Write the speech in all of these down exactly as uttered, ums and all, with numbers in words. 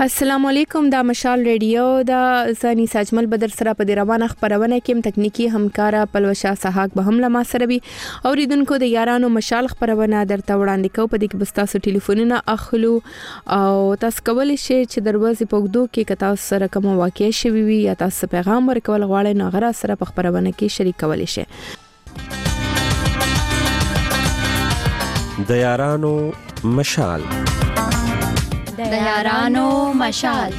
السلام علیکم، دا مشال ریډیو دا زانی ساجمل بدر سره په روانه خبرونه کې تکنیکی همکارا پلوشا سحاق به هم لما سره وي اوریدونکو د یارانو مشال خبرونه درته وړاندې کو په دې کې بس تاسو ټلیفونونه اخلو او تاسو کولی شئ چې دروازې پوګدو کې کتا سره کوم واقع شوي وي یا تاسو پیغام ورکول غواړئ نو غره سره په خبرونه کې شریک کولی شئ. د یارانو مشال د یارانو مشال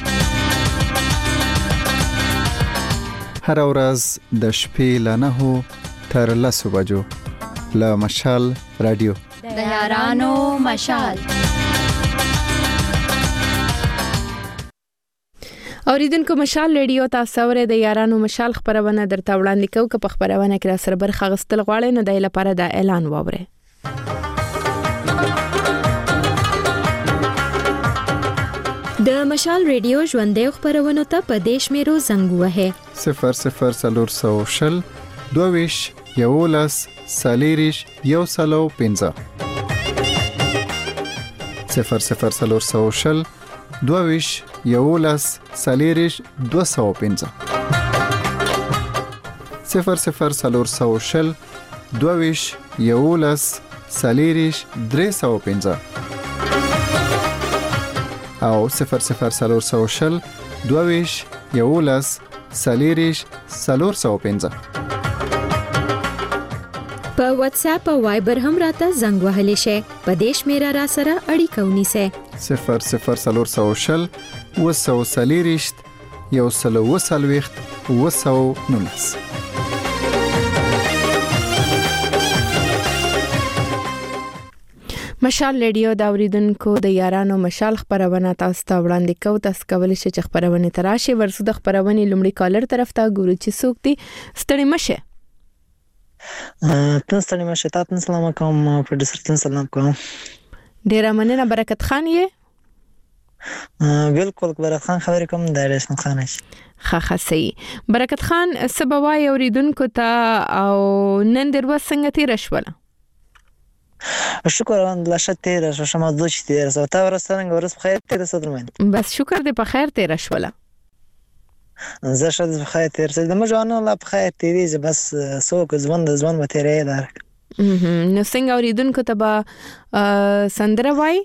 هر ورځ د شپې له نهو تر لسو بجو له مشال رادیو د یارانو مشال. اوریدونکو مشال ریډیو تاسو ورې د یارانو مشال خبرونه درته وړاندې کوم که په خبرونه کې را سره برخه غستل غواړئ نو د لپاره د اعلان واورئ. د مشال ریډیو ژوندې خبرونه ته په دیش میرو زنګ وهه صفر صفر سلور سو شل دوویش یولس سالیریش یو سلو پنځه صفر صفر سلور سو شل دوویش یولس سالیریش دو سو پنځه صفر صفر سلور سو شل دوویش یولس سالیریش درې سو پنځه او صفر صفر سلور سو شل دوویش یولس سالیریش سلور سو پنځه په واتس اپ او وایبر هم راته زنګ وهلی شي په دیش میرا را سره اړیکه ونیسه صفر صفر سلور سو شل وسو سالیریش یو سلو وسلويخت وسو نونس. مشال ریډیو دا اوریدونکو د یارانو مشال خبرونه تاسو ته وړاندې کوي. تاسو کولی شئ چې خبرونه تراشي ورسو د خبرونه لومړی کالر طرف ته ګورو چې څوک دي. ستړي مشه تاسو ستړي مشه تاسو سلام کوم پروډوسر تاسو سلام کوم. ډیر مننه. برکت خان یې بالکل برکت خان خبرې کوم د رسم خان شي ښه ښه صحیح. برکت خان سبوای اوریدونکو ته او نن درو څنګه تیر شول؟ شکر الحمدلله ښه تیر شو شمه دوه چې تیر شو تا ورسره ورس بخیر تیر شو درمن بس شکر دې په خیر تیر شوله. زه ښه په خیر تیر شو د مجانو لا په خیر تیریږي بس څوک ځوان د ځوان و تیرې دار. نو څنګه اوریدونکو ته به سندره وای؟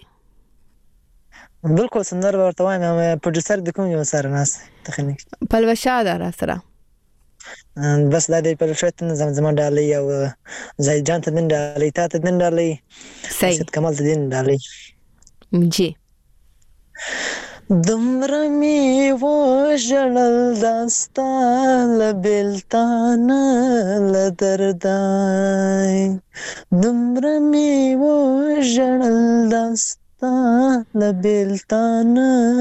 بالکل سندره ورته وایم پروډوسر د کوم یو سره ناس تخنیک پلوشا دار سره بس لا دې په شوت نظام زمان ډالۍ او زید جان ته دین ډالۍ تا ته دین ډالۍ صحیح کمال ته دین ډالۍ جی. دمره می و جړل داستا لبلتان لدردای دمره می و جړل داستا لبلتان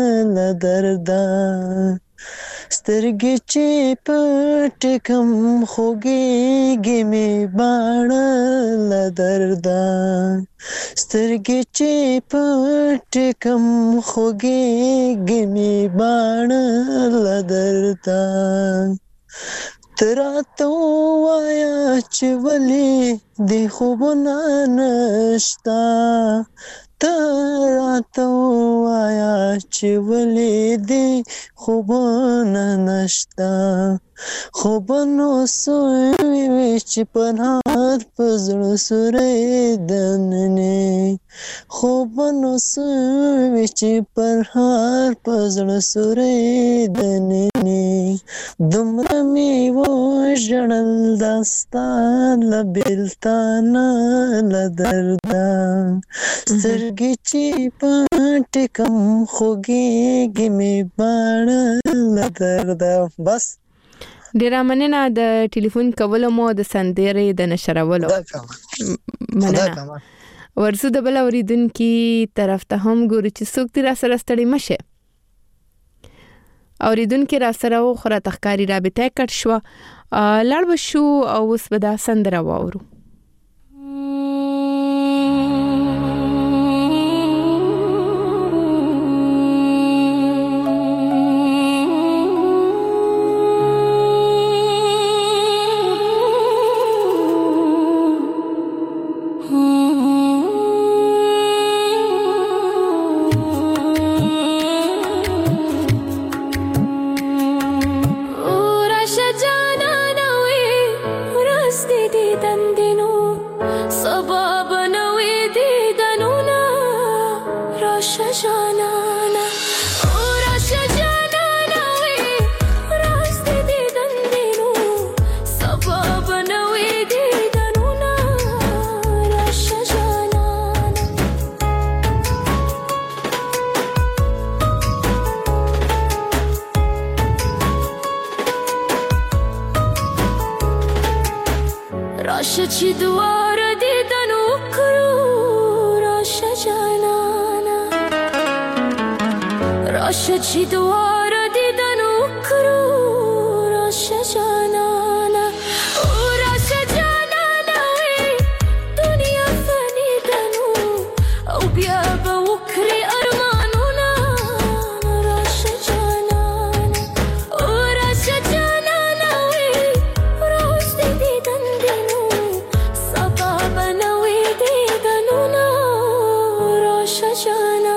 لدردای سترګې چې پټ کم خوږېږي مې باڼه له درده سترګې چې پټ کم خوږېږي مې باڼه له درده ته راته ووایه چې ولې دې خوبونه نشته ته راته ووایه چې ولې دې خوبونه نشته خوبونو سوی وي چې پنهار په زړه سوری دننې خوبونو سوی وي چې پنهار په زړه سوری دننې دومره مې وژړل داستا له بېلتانه له درده سترګې چې پټې کم خوږېږي مې باڼه له درده. بس ډیره مننه د ټلیفون کولو مو د سندرې د نشرولو مننه. ورسو د بل اوریدونکي طرف ته هم ګورو چې څوک تیر سره ستړي مشه. اوریدونکي را سره خو را تخکاری رابطه کټ شو لړ بشو او اوس به دا سندره واورو. راشه چې دواره دیدن وکړو راشه جانانه راشه چې دواره دیدن وکړو راشه جانانه او راشه جانانه دنیا فانی دنو او بیا به وکړي ارمانونه راشه جانانه او راشه جانانه راز دې دیدن دینو سبا به نوې دیدنونه راشه جانانه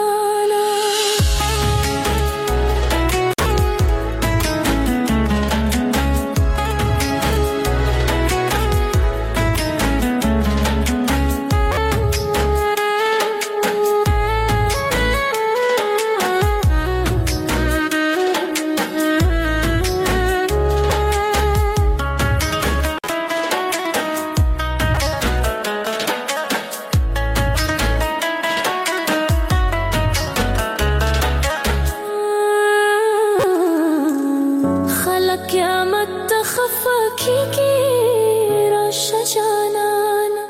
خلق قیامت ته خفه کیږي راشه جانانه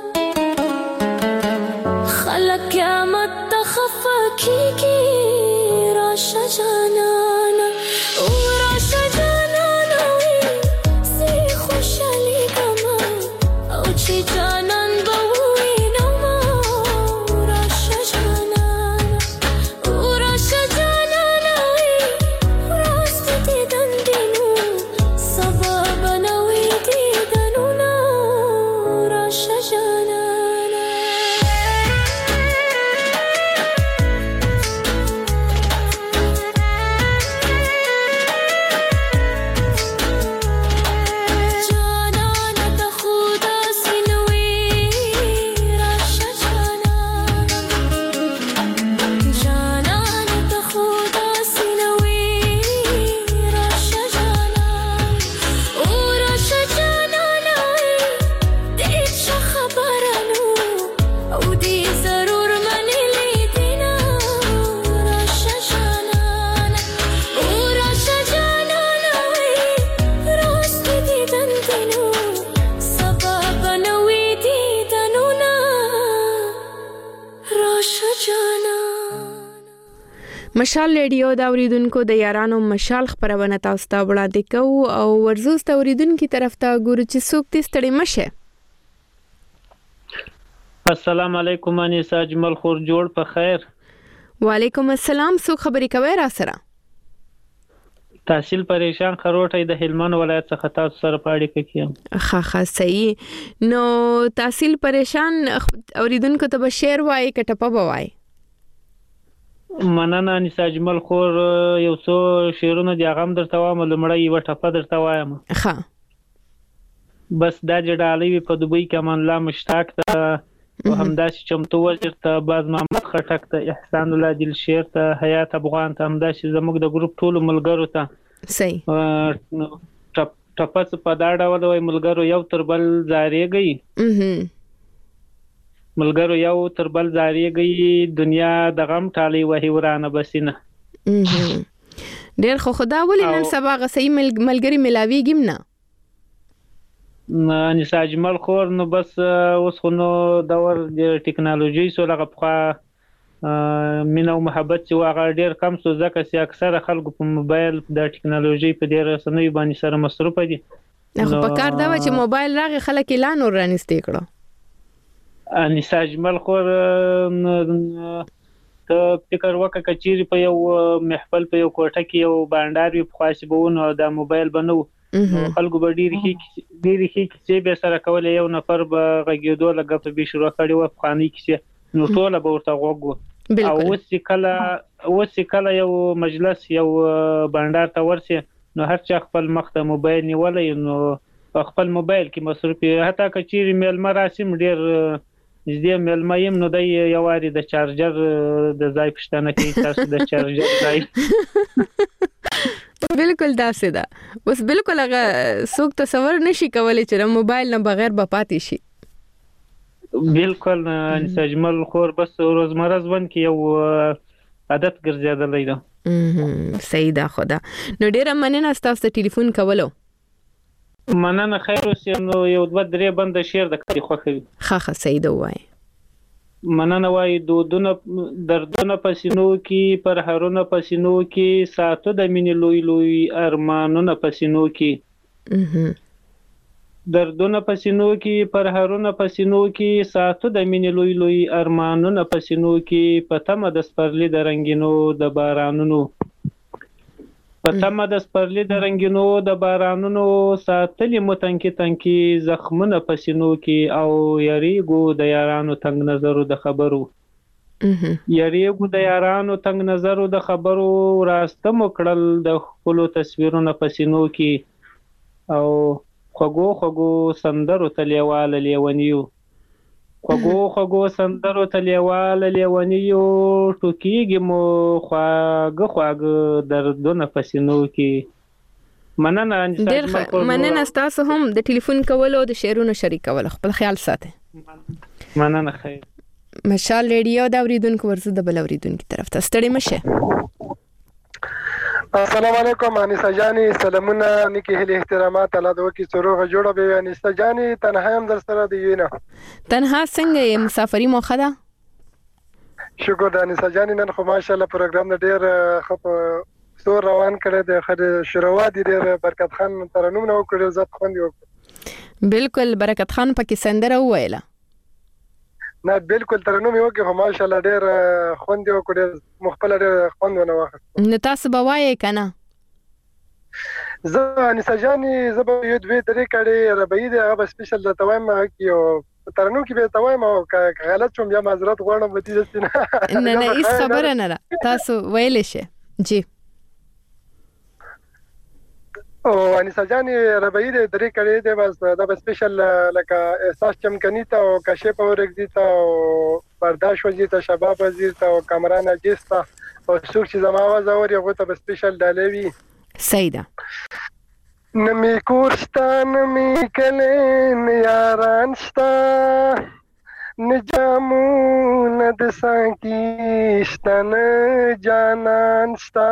خلق قیامت ته خفه کیږي راشه جانانه او راشه جانانه زه خوشحالي کما او چې جانان به وینم راشه جانانه او راشه جانانه راز دې دیدن دینو سبا به نوې دیدنونه راشه جانانه جانانه ته خو داسې نه وې راشه جانانه جانانه ته خو داسې نه وې راشه جانانه او راشه جانانه دې څه خبره نو او دې ضرور منلې دینه راشه جانانه او راشه جانانه راز دې دیدن دینو سبا به نوې دیدنونه راشه جانانه مشال ریډیو دا اوریدونکو د یارانو مشال خبرونه تاسو ته وړاندې کوو او ورزوس ته اوریدونکو طرف ته ګورو چې څوک دې ستړي مشه. السلام علیکم انیسا اجمل خور جوړ په خیر. وعلیکم السلام. څوک خبرې کوي را سره؟ تحصیل پریشان خروټی د هلمند ولایت څخه تاسو سره پاړې کوم. ښه ښه صحیح. نو تحصیل پریشان اوریدونکو ته به شعر وایي کټپه به وایي؟ مننه انیسا اجمل خور یو څو شعرونه دی هغه هم درته وایم لومړی یوه ټپه درته وایم. ښه بس دا جډالۍ وي په دوبۍ کې امان الله مشتاق ته او همداسې چمتو وزیر ته باز محمد خټک ته احسان الله دلشیر ته حیات افغان ته همداسې زموږ د ګروپ ټولو ملګرو ته صحیح ټپه څه په دا ډول وایي ملګرو یو تر بل زارېږئ ملګرو یو تر بل زارېږئ دنیا د غم ټالۍ وهي ورانه بسینه. ډېر خو خدا ولې نن سبا هغه صحیح ملګري ملاویږي نه انیسا اجمل خور نو بس اوس خو نو دور د ټکنالوژي سو لغه پخوا مینه او محبت چې هغه ډېر کم سو ځکه چې اکثره خلکو په موبایل د ټکنالوژي په ډېر رسنیو باندې سره مصروف دي. خو په کار دا و چې موبایل راغی خلک اعلان ور رانیستې کړو. انیسا اجمل خور ته فکر وکړه کچېرې په یو محفل په یو کوټه کې یو بانډار وي پخوا چې به ونه دا موبایل به نه و خلکو به ډېرې ښې کیسې به سره کولې یو نفر به غږېدو له ګپه به شروع کړې وه پخوانۍ کیسې نو ټوله به ورته غوږ وو. او اوس چې کله اوس چې کله یو مجلس یو بانډار ته ورسې نو هر چا خپل مخ ته موبایل نیولی نو په خپل موبایل کې مصروف وي. حتی که چېرې میلمه راسي ډېر نږدې میلمه یم نو دی یو وارې د چارجر د ځای پوښتنه کوي تاسو د چارجر ځای بالکل داسې ده. اوس بالکل هغه څوک تصور نشي کولی چې د موبایل نه بغیر به پاتې شي. بالکل انیسا اجمل خور بس روزمره ژوند کې یو عادت ګرځېدلی ده. صحیح ده خو ده. نو ډېره مننه ستاسو ټلیفون کولو. مننه خیر اوسې. نو یو دوه درې بند شعر د کړي خوښوي. ښه ښه صحیح ده ووایه. مننه وایي دودونه دردونه په سینو کې، پرهرونه په سینو کې، ساتو د مینې لوی لوی ارمانونه په سینو کې. دردونه په سینو کې، پرهرونه په سینو کې، ساتو د مینې لوی لوی ارمانونه په سینو کې، په تمه د سپرلي د رنګینو د بارانونو، په تمه د سپرلي د رنګینو د بارانونو، ساتلي مو تنکي تنکي زخمونه په سینو کې، او یریږو د یارانو تنگ نظرو د خبرو، یریږو د یارانو تنگ نظرو د خبرو، راسته مو کړل د خپلو تصویرونه په سینو کې، او خوږو خوږو سندرو ته لیواله لیونیو، خوږو خوږو سندرو ته لیواله لیونیو، ټوکیږي مو خواږه خواږه دردونه په سینو کې. مننه ډېر ښه. مننه ستاسو هم د ټلیفون کولو او د شعرونو شریکولو. خپل خیال ساتئ. مننه خیر. مشال ریډیو دا اوریدونکو ورزه د بل اوریدونکو طرف ته ستړي مشه. السلام علیکم انیسا جانی، سلامونه نیکی هلی احترامات. الله دې وکړي چې روغه جوړه به وي. انیسا جانی تنها هم در سره دی وینه. تنها څنګه یې؟ مسافري موخه ده؟ شکر د انیسا جانی. نن خو ماشاءالله پروګرام د ډېر ښه سور روان کړی دی. ښه شروع دی. ډېر برکت خان ترنم نه وکړ، زت خوند وکړ. بالکل برکت خان پکې سندره وویله. نه بالکل ترنم یو کې ماشاءالله ډېر خوند وکړ، مخبل ډېر خوند ونه واخیست. نو تاسو به وایې کنه؟ زه انیسا جانی زه به یو دوی درې کړي ربعي دی، هغه به سپیشل د توایم کې او ترنم کې به توایم، او که غلط شوم بیا معذرت غواړم. به دې ځنه نه نه هیڅ خبره نه ده، تاسو ویلې شئ. جی او انیسا جانی ربعي دی درې کړي دی، بس دا به سپیشل لکه احساس چمکنی ته او کشف اورګدی ته او برداشت وزیر ته، شباب وزیر ته او کامران اجیس ته، او څوک چې زما आवाज اوري هغه ته به سپیشل ډالوي. صحیح ده. نمی کورستا نمی کلین یاران شتا، نجامو ند سانکی نه جانان شتا،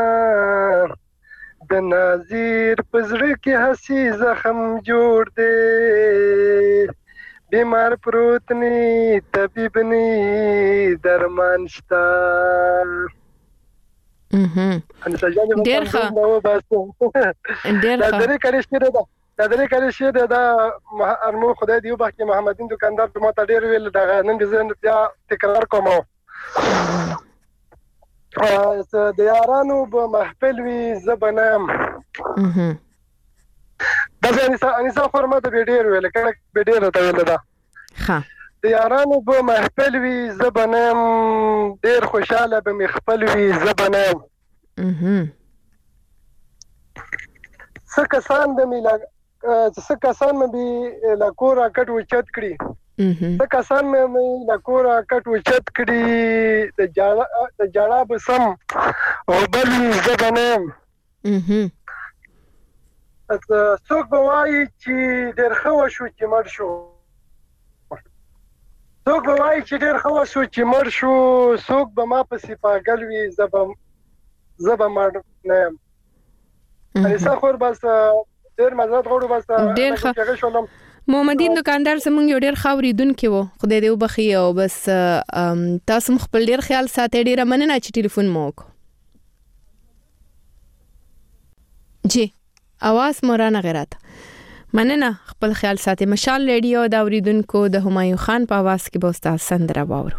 د نازیر پزړه کې حسی زخم جوړ دی، بیمار پروت نی طبیب نی درمان شتا. ډېر ښه ډېر ښه. دا درې کړي شعر ده، دا درې کړي شعر ده. ارمو خدای دی وبخښي محمدین دکاندار ته ماته ډېر ویل، دا نن دې بیا تکرار کوم. د یارانو به محفل وي زبنم، دا انیسا انیسا خورما ته ډېر ویل کړه، به ډېر ته ویل ده. ښه. د یارانو به محفل وي زبنم، ډېر خوشاله به می خپل وي زبنم. څه کسان به می لا څه کسان مې به لا کورا کټ وچت کړي، څه کسان مې لا کورا کټ وچت کړي، د جاړه د جاړه به سم او بل زبنم. څوک به وایي چې ډېر ښه وشو چې مړ شو، څوک به وایي چې ډېر ښه وشو چې مړ شو، څوک به ما پسې پاگل وي زه به زه به مړ نه یم. انیسا خور بس ډېر معذرت غواړو. بس ډېر ښه. محمدین دکاندار زموږ یو ډېر ښه اورېدونکی و، خدای دې وبخښي. او بس تاسو هم خپل ډېر خیال ساتئ. ډېره مننه چې ټلیفون مو وکړو. جی اواز مو رانغی راته. مننه، خپل خیال ساتئ. مشال ریډیو دا اوریدونکو د همایون خان په आवाज کې به تاسو سندره واورو.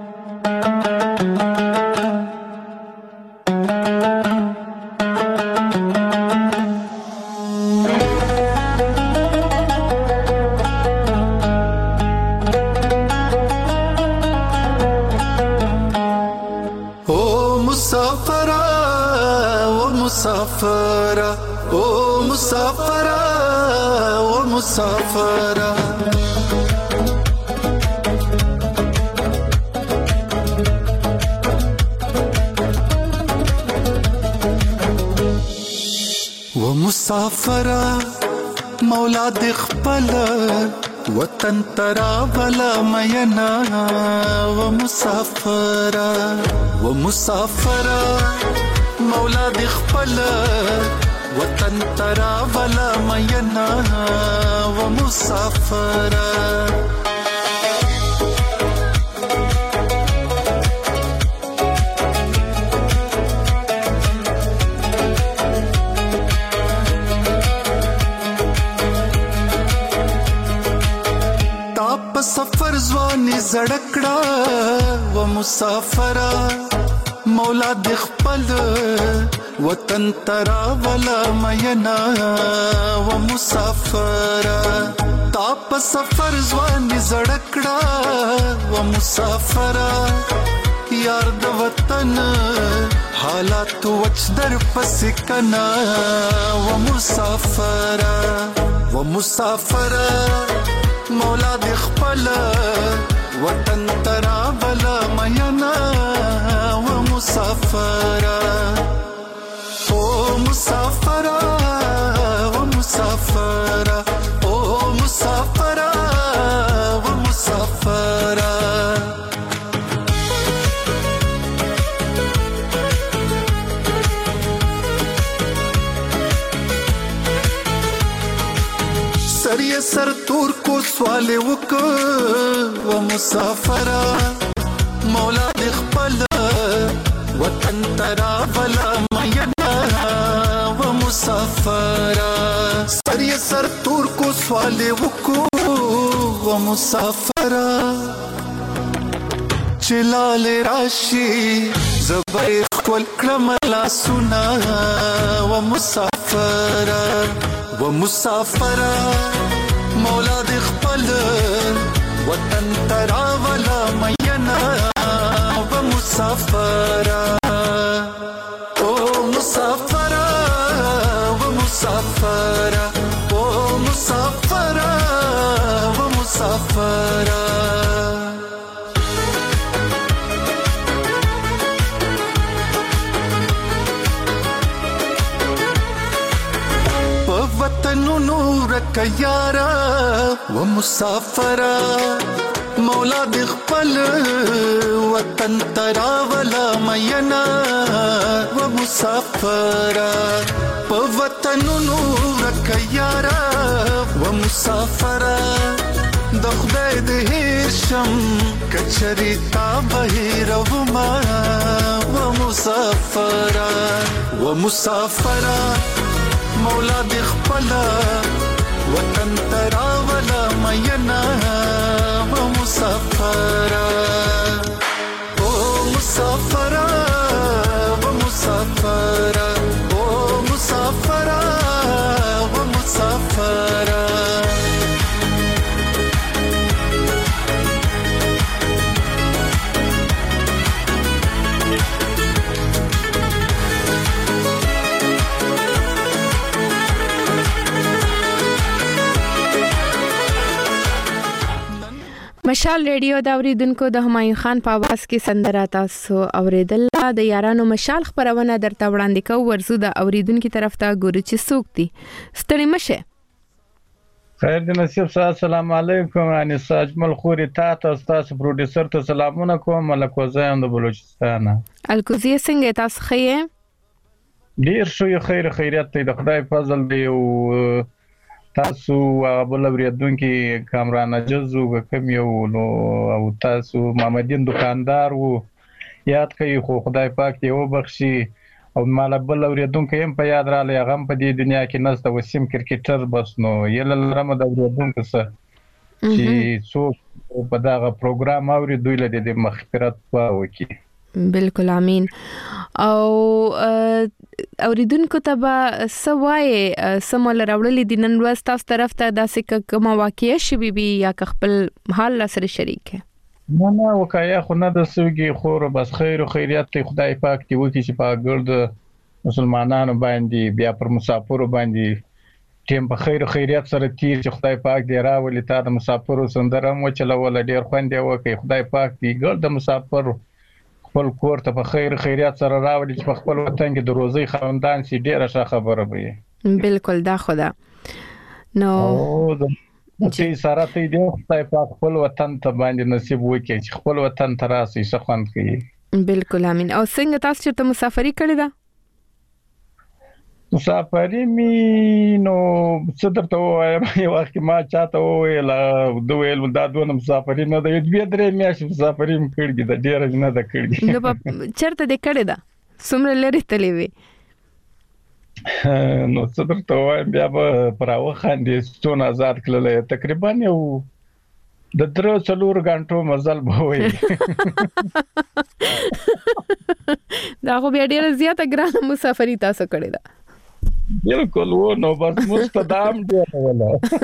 او مسافرا او مسافرا او مسافرا او مسافرا و مسافرا مولا د خپل وطن ترا بلا مینا و مسافرا و مسافرا مولا د خپل وطن وطن ترا ولا مینا و مسافر سفر ځواني زړکړه و مسافر مولا د خپل وطن ترا ولا مینا و مسافر تا په سفر ځواني زړکړه و مسافر یار د وطن حالات وچ در پس کنا و مسافر و مسافر مولا د خپل وطن ترا بلا مینا و مسافر او مسافر و مسافر او مسافر و مسافر سر سر تور کو سوال وک و مسافر مولا د خپل وطن ترا ولا مینا و مسافر سر سر تور کو سوال وک و مسافر چلال راشي زبر خپل کړملا سنا و مسافر و مسافر مولا د خپل وطن ترا ولا مینا و مسافر او مسافر و مسافر او مسافر و مسافر نور کيارا ومسافر مولا د خپل وطن ترا ولا مینا ومسافر په وطن نور کيارا ومسافر د خدای د هیشم کچري تا بهیرو ما ومسافر ومسافر مولا د خپل وطن ترا ولا مینا و مسافر او مسافر و مسافر او مسافر و مسافر مشال ریډیو دا اوریدونکو د همایون خان په आवाज کې سندره تاسو اوریدل د یارانو مشال خبرونه درته وړاندې کوو ورزو د اوریدونکو طرف ته ګورو چې څوک دي ستړي مشه خیر د نصیب صاحب السلام علیکم ان ساجمل خوري تا تاسو پروډوسر ته سلامونه کوم ملک وزایم د بلوچستان الکوزی څنګه تاسو خې ډیر شو خیر خیریت ته د خدای فضل دی او تاسو بل اوریدونکو کامران جزو کوم یو نو او تاسو محمدین دکاندار وو یاد کوي خو خدای پاک دی او بخشي او مال بل اوریدونکو هم په یاد را لې غم په دې دنیا کې نست وسیم کرکټر بس نو یل رمضان د اوریدونکو سره چې څو په دغه پروګرام اوري دوی له دې مغفرت وکړي بالکل امين او اوریدونکو ته به سوای سمول راوړل دي نن ورځ تاسو طرف ته داسې کوم واقعي شي بي یا خپل حال سره شریک نه نه وکایا خو نه د سوګي خور بس خیر او خیریت ته خدای پاک دی وکي چې په ګرد مسلمانانو باندې بیا پر مسافرو باندې ټیم په خیر او خیریت سره تیر چې خدای پاک دی راولي تا د مسافرو سندره مو چلول ډیر خوند وکي خدای پاک دی ګرد مسافر خپل کور ته په خیر خیریت سره راوړي چې په خپل وطن کې د روزي خاوندان سي ډیره ښه خبره وي بالکل دا خدا نو چې سره ته دې خدای پاک خپل وطن ته باندې نصیب وکړي چې خپل وطن ته راسي څه خوند کوي بالکل امين او څنګه تاسو چې مسافري کړی دا مسافري می نو څه درته وایم یو وخت ما چاته وویل د ویل دا دونه مسافري نه ده دوه درې میاشتې مسافري م کړې ده ډېر نه ده کړې نو چرته دې کړې ده څومره لري تلې وي نو څه درته وایم بیا به پر واخندې څونه آزاد کړل تقریبا یو د درو څلور غنټو مزل به وي دا خو بیا ډېر زیاته ګرانه مسافري تاسو کړې ده بالکل و نو بس مستدام دی ولا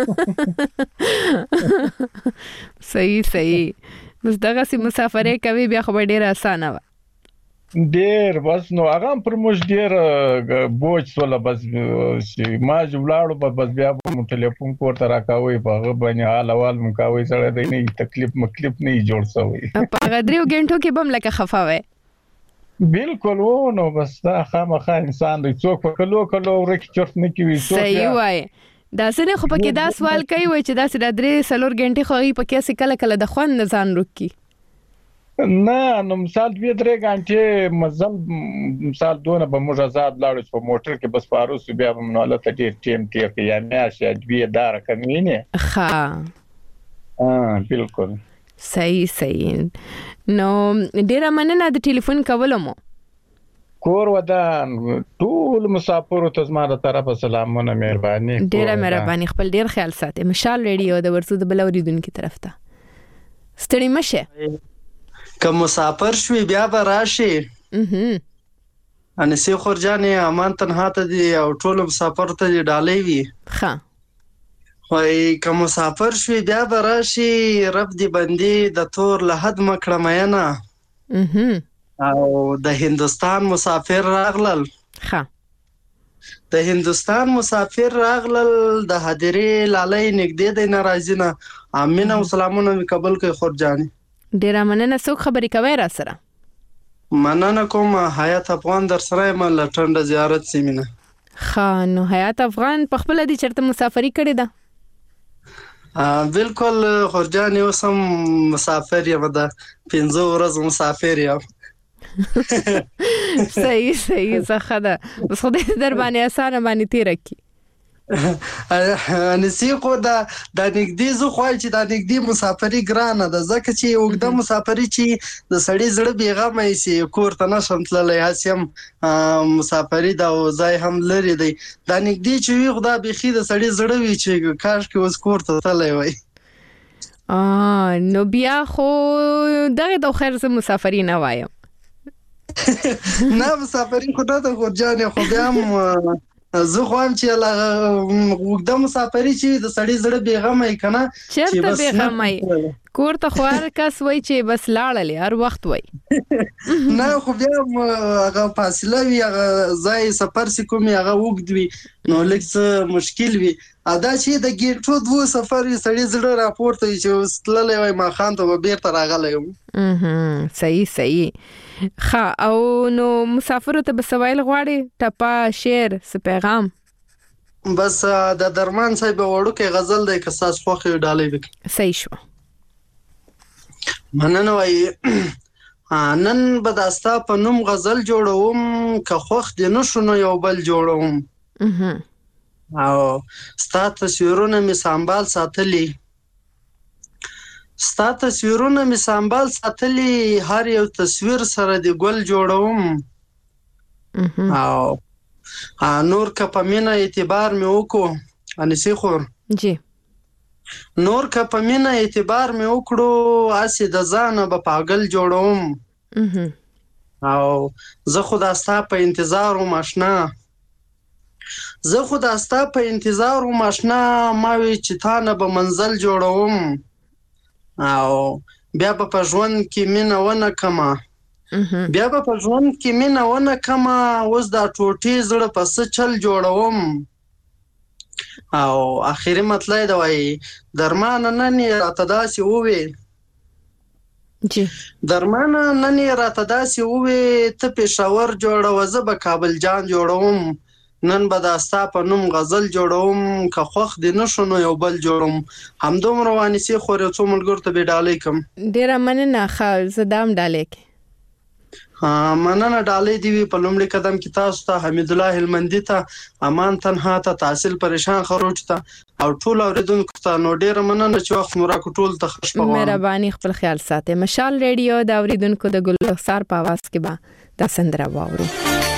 صحیح صحیح بس دغه سي مسافرې کوي بیا خو ډېر اسانه و ډېر بس نو هغه پر موږ ډېر بوج ولا بس ما جوړاړو بس بیا په ټلیفون کوته راکاوي په هغه باندې حال احوال مکاوي سره د نه تکلیف مکلیف نه جوړ شوی په هغه دریو غنټو کې بم لکه خفاوي بالکل و نو بس دا خامخا انسان دی څوک په کلو کلو ورکی چرت نه کوي څوک صحیح وای دا سره خو پکې دا سوال کوي و چې دا سره درې سلور غنټې خو یې پکې سې کله کله د خوان نه ځان روکی نه نو مثال دوه درې غنټې مزل مثال دونه به موږ آزاد لاړو په موټر کې بس فاروس بیا به منواله ته ډیر ټیم تیر کې یا میاشت دوه دار کمینه ها اه بالکل صحیح صحیح نو ډیر مننه د ټلیفون کولو مو کور ودان ټول مسافر ته زموږ طرفه سلامونه مهرباني ډیر مهرباني خپل ډیر خیال ساتئ مشال ریډیو د ورسو د بلوریدونکو طرف ته ستړي مشه که مسافر شوي بیا به راشي انسي خورجانې امان تنها ته دی او ټول مسافر ته دی ډالۍ وي ښه وای که مسافر شوي بیا به راشي رب دې بندي د تور له حد مکړه مینه او د هندوستان مسافر راغلل ښه د هندوستان مسافر راغلل د حاضرې لالۍ نږدې دی ناراضي نه امین او سلامونه می قبول کوي خورجانې ډیر مننه څوک خبرې کوي را سره مننه کوم حیات افغان در سره یم لټنډه زیارت سیمینه ښه نو حیات افغان په خپل دي چرته مسافري کړې ده بالکل خورجان یو سم مسافر یم د پنځه ورځې مسافر یم صحیح صحیح څه ده بس خدای در باندې اسانه باندې تیر کی انسی خو دا د نګدي زو خوای چې د نګدي مسافري ګرانه ده ځکه چې وګړه مسافري چې د سړی زړه بیغمه شي کور ته نشم تللی هسیم مسافري دا ځای هم لري دی د نګدي چې وي خدا بيخي د سړی زړه وي چې کاش کې اوس کور ته تللی وای ا نو بیا خو دغه د خیر زه مسافري نه وایم نه مسافري خو نه د خورجان خو بیا زه خو هم چې لا وګړه مسافري چې د سړی زړه بیغمه کنه چې بس بیغمه کور ته خوار کس وای چې بس لاړلې هر وخت وای نه خو بیا هغه فاصله وی هغه ځای سفر سې کوم هغه وګدوي نو لکه مشکل وی ادا چې د ګیټو دوه سفر سړی زړه راپورته چې تللې وای ما خان ته بیرته راغلی ام صحیح صحیح ښه او نو مسافر ته بسوایل غواړي ټپا شعر س پیغام بس د درمان صاحب وړو کې غزل د قصاص خوخه ډالې وک صحیح شو مننه وای نن بداستا په نوم غزل جوړوم که خوخ دې نشو یو بل جوړوم او ستا تصویرونه می سنبال ساتلی ستا تصویرونه می سنبال ساتلی هر یو تصویر سره دی ګل جوړوم او نور که په مینا اعتبار می وکړو انسی خور جی نور که په مینا اعتبار می وکړو اسی د ځانه به پاگل جوړوم او زه خو داستا په انتظار وم آشنا زه خو داستا په انتظار وم آشنا ما وی چې تا نه به منزل جوړوم او بیا به په ژوند کې مینه ونه کما بیا به په ژوند کې مینه ونه کما اوس دا ټوټې زړه په څه چل جوړوم او اخیری مطلب دا وای درمان نن راته داسې ووي جی درمان نن راته داسې ووي ته پېښور جوړوه زه به کابل جان جوړوم نن به داستا په نوم غزل جوړوم که خوخ دې نشو نو یو بل جوړوم همدومره وانیسي خور یو څو ملګرو ته به ډالۍ کوم ډیره مننه ښه زه دام ډالۍ کې مننه ډالۍ دی په لومړي قدم کې تاسو ته حمید الله هلمندي ته امان تنها ته تحصیل پریشان خروج ته او ټول اوریدونکو ته نو ډیر مننه چې وخت مو راکو ټول ته خوش پغوان مهرباني خپل خیال ساتئ. مشال ریډیو د اوریدونکو د ګل رخسار په आवाज کې به دا سندره واورو.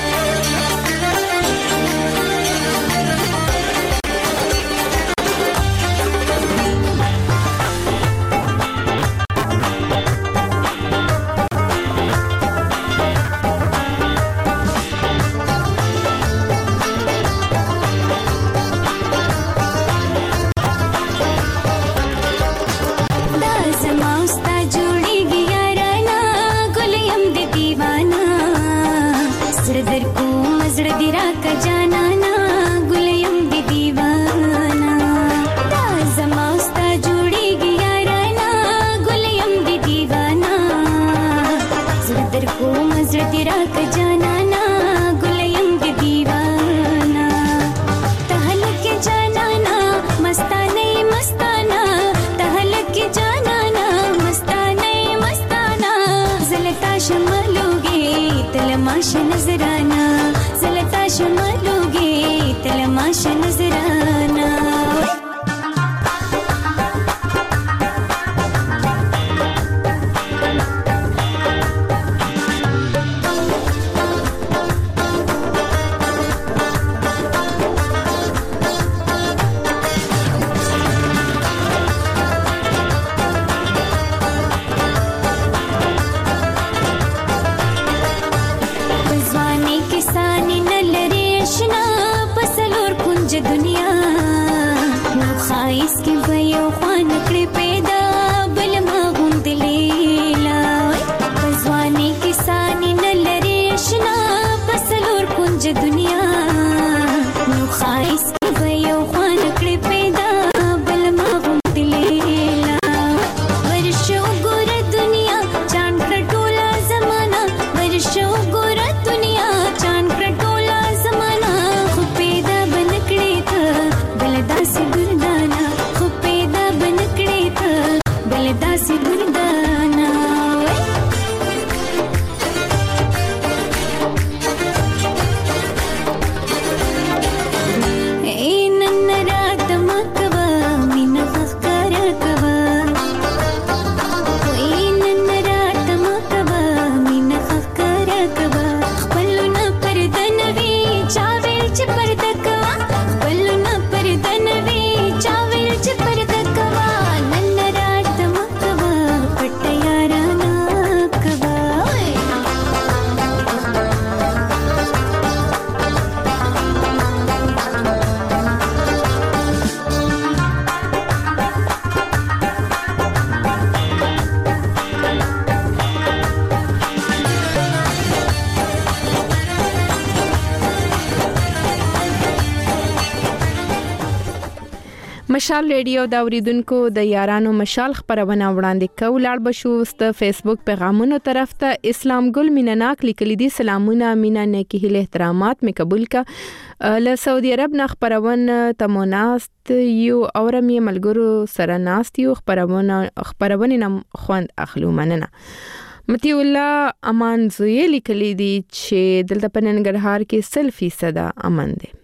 مشال ریډیو د اوریدونکو د یارانو مشال خبرونه وړاندې کولاړ بشو ست فیسبوک پیغامونو طرف ته اسلام ګل مینناک لیکلي دي سلامونه مینا نیکی هله احترامات می قبول کا له سعودي عرب نه خبرونه تموناست یو اورمې ملګرو سره ناست یو خبرونه خبرونه نم خوند اخلو مننه. متي الله امان زوی لیکلي دي چې دلته په ننګرهار کې سل فیصد امن دي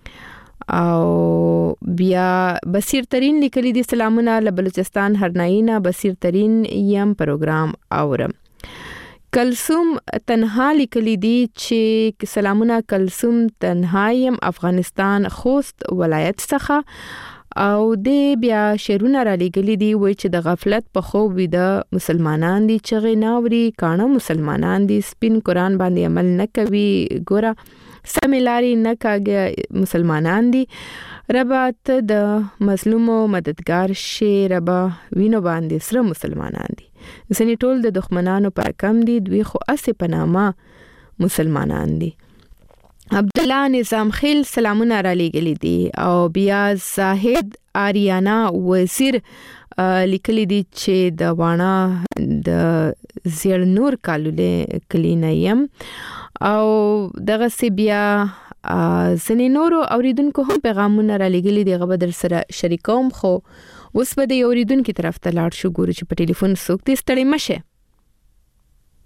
او بیا بصیر ترین لیکلی دي سلامونه له بلوچستان هرناینا بصیر ترین یم پروګرام اورم. کلثوم تنها لیکلی دي چې سلامونه کلثوم تنها یم افغانستان خوست ولایت څخه او د بیا شیرونه را لیکلی دي وای چې د غفلت په خوب وي د مسلمانان دي چې غناوري کانه مسلمانان دي سپین قران باندې عمل نه کوي ګوره سملاري نه کاږي مسلمانان دي ربات د مظلومو مددگار شي ربا وینو باندې سره مسلمانان دي ځنې ټول د دښمنانو پر کم دي دوی خو اسې پنامه مسلمانان دي. عبد الله نظام خیل سلامونه را لګلی دي او بیا زاهد آریانا وزیر لیکلی دي چې د وانا د زیړ نور کالوله کلینایم او دغه سی بیا زنی نورو اوریدونکو هم پیغامونه را لګلی دي غو در سره شریکوم خو اوس به د اوریدونکو طرف ته لاړ شو ګورو چې په ټلیفون څوک دې ستړي مشه.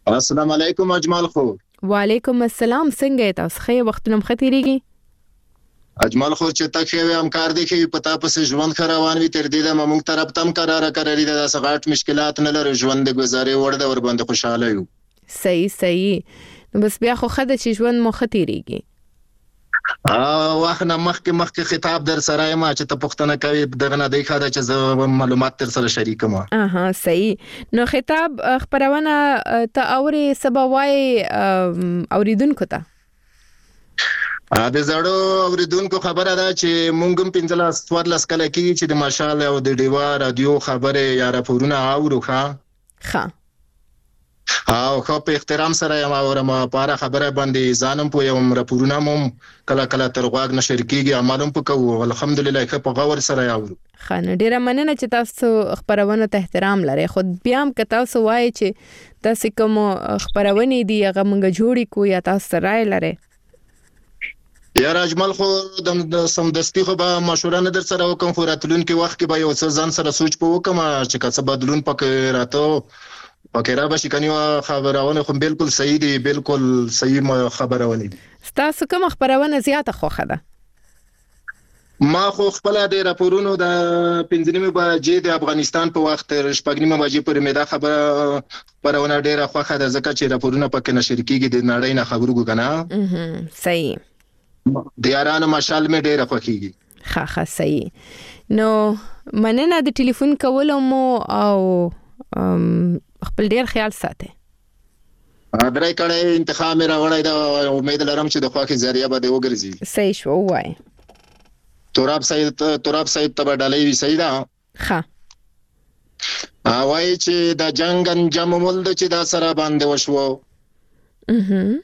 السلام علیکم اجمل خو. وعلیکم السلام. څنګه تاسو؟ ښه وختونه مخ تیریږي؟ اجمل خو چې تک یو امکار دی چې پتا پسې ژوند خروان وي تر دې د موږ طرف تم قرار قراری د سغاټ مشکلات نه لري ژوند د گزارې وړ د ور باندې خوشاله یو. صحیح صحیح. نو بس بیا خو خده چې ژوند مو ختیریږي. ا واخنه مخک مخک خطاب در سره ما چې ته پښتنه کوي دغه نه دی خاله چې زه معلومات تر سره شریکم. اها صحیح. نو خطاب خبرونه ته اوري سبا وای اوریدونکو ته ا د زړو اوریدونکو خبره ده چې مونږ هم پنځله ستورلس کله کې چې د ماشال او د ډیوا رادیو خبره یا راپورونه اورو ښه ښه او خو په احترام سره یم اورم پاره خبره باندې ځانم په یو راپورونه مم کله کله تر غواګ نشر کیږي عملم پکو الحمدلله خو په غور سره اورو. خانه ډیره مننه چې تاسو خبرونه ته احترام لرئ. خو بیا هم که تاسو وایي چې تاسو کوم خبرونه دي هغه مونږ جوړی کو یا تاسو رائے لرئ یا اجمل خو د سمدستي خو به مشوره نه در سره وکم خو راتلون کې وخت کې به یو څه ځان سره سوچ په وکم چې څه بدلون پکې راته پکې را بشي کني خبرونه خو بالکل صحیح دي بالکل صحیح خبرونه دي. تاسو کوم خبرونه زیاته خوخه ده؟ ما خو خپل د راپورونو د پنځنیمه بجې د افغانستان په وخت شپږنیمه بجې پر مېدا خبره خبرونه ډیره خوخه ده ځکه چې راپورونه پکې نشر کیږي د نړۍ نه خبرو کنه. صحیح. د یارانو مشال مې ډیره خوخیږي. ښه ښه صحیح. نو مننه د ټلیفون کولو مو او خپل ډیر خیال ساتئ. درای کړه انتخاب مې راوړی دا امید لرم چې د خواخي ذریعہ به د وګرځي. صحیح شو وای. تراب صاحب تراب صاحب ته ډالۍ وی صحیح ده. ښه. وای چې د جنگ انجام مولد چې دا سره باندې وشو. اها.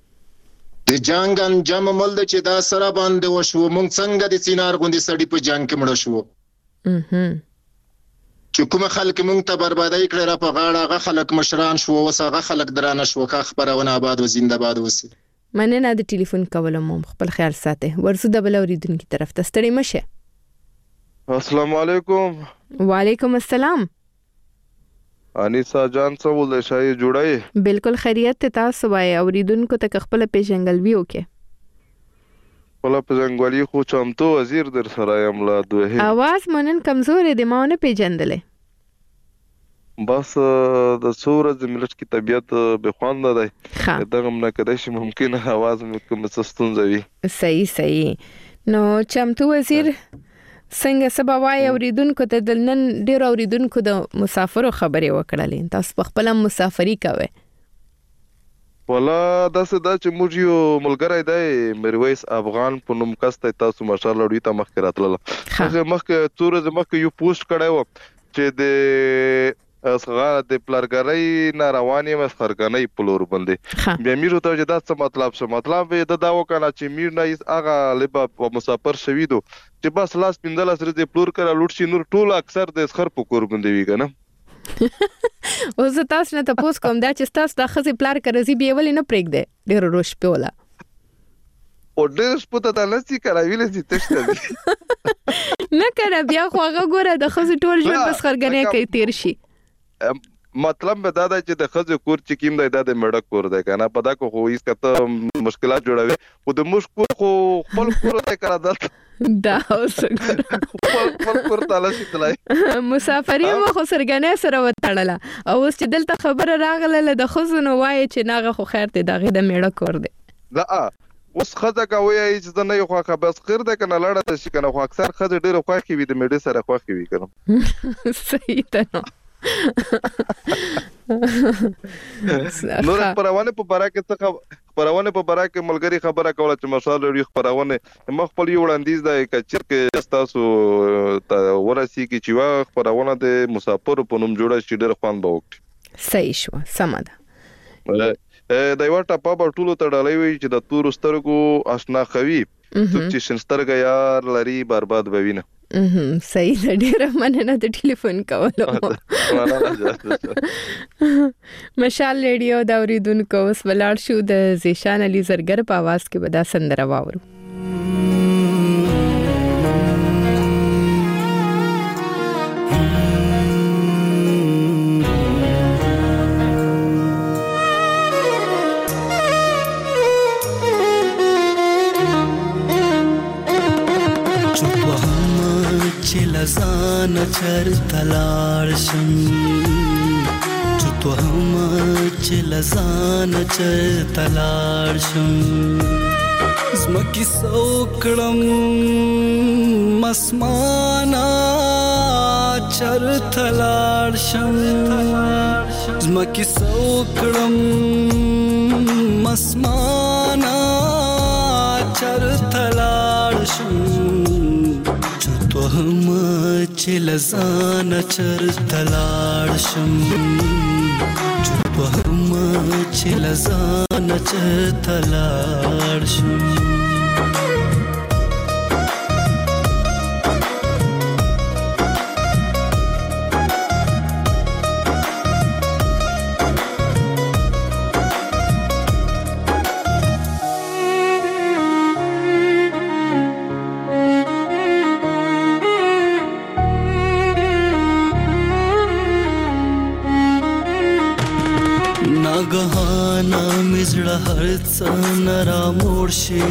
د جنگ انجام مولد چې دا سره باندې وشو مونږ څنګه د سینار غوندي سړی په جنگ کې مړ شو. اها. چې کوم خلک مونږ ته بربادي کړی را په غاړه هغه خلک مشران شو وسغه خلک درانه شو کا خبرونه آباد و زنده باد وسی. مننه د ټلیفون کولو مو خپل خیال ساتئ. ورسو د بل اوریدونکو طرف ته ستړي مشه. السلام علیکم. وعلیکم السلام. انیسا جان څه ولې شای جوړای؟ بالکل خیریت ته تاسو وای اوریدونکو ته خپل پیژنګل ویو کې. خپل پیژنګلی خو چمتو وزیر در سره یم لا دوه. आवाज منن کمزور دی ما نه پیژندلې. بس د څوره د ملت کی طبیعت به خوانده دی. دغه نه کده شي ممکن आवाज مې کوم څه ستونزوي. صحیح صحیح. نو چمتو وزیر څنګه سبا وای اوریدونکو ته د نن ډیر اوریدونکو د مسافرو خبرې وکړلې تاسو خپل مسافری کوئ؟ ولا داسې دا چې موږ یو ملګری دی میرویس افغان په نوم کس ته تاسو ماشاءالله ډی ته مخ راتله. هغه مخ تور د مخ یو پوسټ کړی و چې د اسغا د پلارګری ناروانی مسخرګنۍ پلور باندې بیا میرو ته چې دا څه مطلب څه مطلب د دا وکنه چې میر نه هغه لبا په مسافر شوی دو چې بس لاس پندل سره د پلور کړه لوټ شي نور ټول اکثر د اسخر په کور باندې وی کنه. او زه تاسو نه تاسو کوم دا چې تاسو د خزي پلار کړی بیا ولې نه پریک دی ډیر روش پولا او ډیر سپوت ته لسی کراویل سي تشته نه کړه بیا خو هغه ګوره د خزي ټول ژوند بس خرګنې کوي تیر شي. مطلب به دا چې د خزي کور چې کیم دی د مړک کور دی کنه په دا کو خو هیڅ کته مشکلات جوړوي او د مشکل خو خپل کور ته کړه دا دا اوسه خپل کور ته لسی تلای مسافری مو خو سرګنې سره وټړله او اوس چې دلته خبره راغله د خزونو وای چې ناغه خو خیر ته دغه د مړک کور دی. لا اوس خزه کوي چې نه یو خو بس خیر ده کنه لاړه شي کنه خو اکثر خزه ډیره خوخي وي د مړي سره خوخي وي کنه. صحیح ده. نور خبرونه په بارا کې څه خبرونه په بارا کې ملګری خبره کوله چې مشال لري خبرونه مخ خپل یو وړاندیز ده چې چې تاسو ورسي کې چې وا خبرونه د مسافر په نوم جوړه شي ډېر خوان به وکړي. صحیح شو سم ده. د یو ټاپا په ټولو تړلې وي چې د تور سترګو آشنا خوي څوک چې شنسترګ یار لري برباد بوینه. اهم صحیح ده ډیره مننه د ټلیفون کولو. مشال ریډیو دا اوریدونکو اوس ولاړ شو د زیشان علي زرګر په आवाज کې به دا سندره واورو. چوپ هم چې لزان چرته لاړ شم چوپ هم چې لزان چرته لاړ شم زمکی سوکړم مسمانا چرته لاړ شم زمکی سوکړم مسمانا چرته لاړ شم چوپ هم چې لزان چرته لاړ شم چوپ هم چې لزان چرته لاړ شم ناګهانا مزړه هرڅه نرا موړ شي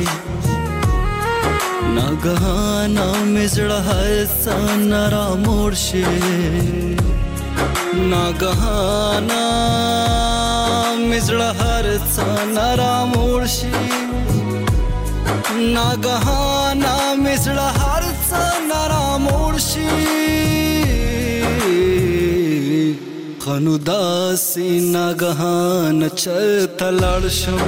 ناګهانا مزړه هرڅه نرا موړ شي ناګهانا مزړه هرڅه نرا موړ شي ناګهانا مزړه هرڅه نرا موړ شي خنو داسې ناګهان چرته لاړ شم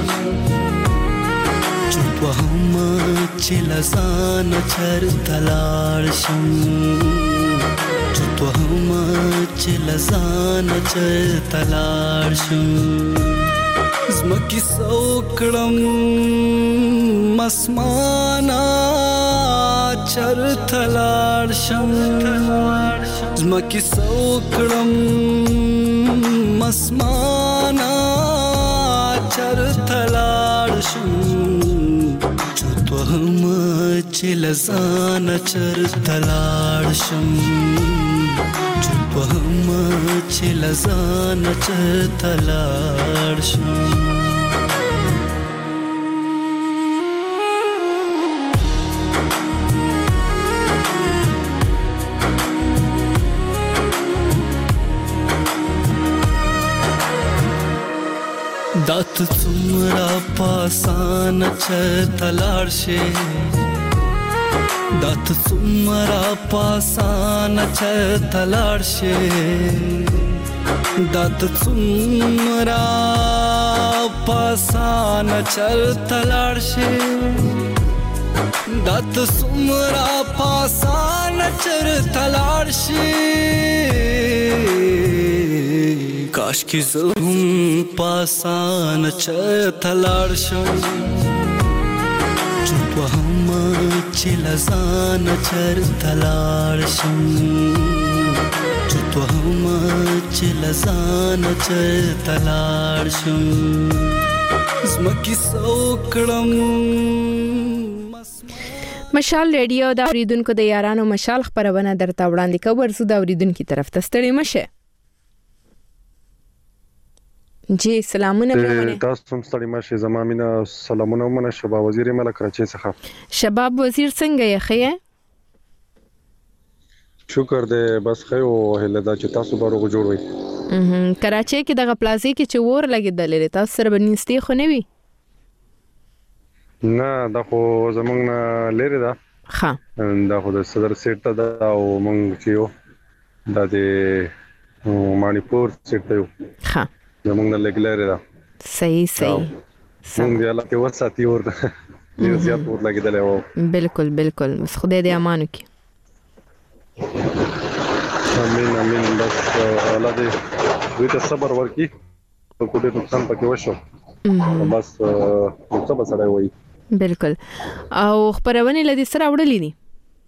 چوپ هم چې لزان چرته لاړ شم چوپ هم چې لزان چرته لاړ شم زمکی سوکړم مسمانا چرته لاړ شم زمکی سوکړم مسمانا چرته لاړ شم چوپ هم چې لزان چرته لاړ شم چوپ هم چې لزان چرته لاړ شم دات څومره پاسان چرته لاړ شي دات څومره پاسان چرته لاړ شي دات څومره پاسان چرته لاړ شي دات څومره پاسان چرته لاړ شي کاش کی زه هم پاسان چرته لاړ شم چوپ هم چې لزان چرته لاړ شم چوپ هم چې لزان چرته لاړ شم زمکی سوکړم مشال ریډیو دا اوریدونکو د یارانو مشال خبرونه درته وړاندې کوي ورسو دا اوریدونکو طرف ته ستړي مشه جی سلامونه برمنه تاسو هم ستړي مشه زمامینه سلامونه ومنه شباب وزیر ملک کراچي څخه شباب وزیر څنګه یې خې شکر دې بس خو هله دا چې تاسو به روغ جوړ وي کراچي کې دغه پلازي کې چې ور لګیدلې تاسو سره بنستي خو نه وي نه دا خو زمونږ نه لري دا ها دا خو د صدر سیټ ته دا او مونږ چې یو دا د مانیپور سیټ ته یو ها زمونږ نه لګلره دا صحیح صحیح مونږ دی الله کې ورساتي ور ډیر زیات ور لګیدل او بالکل بالکل بس خدای دې امان وکړي امين امين بس الله دې دوی ته صبر ورکړي په کوټه نقصان پکې وشو بس څه به سره وایي بالکل او خبرونه لدی سره وړلې دي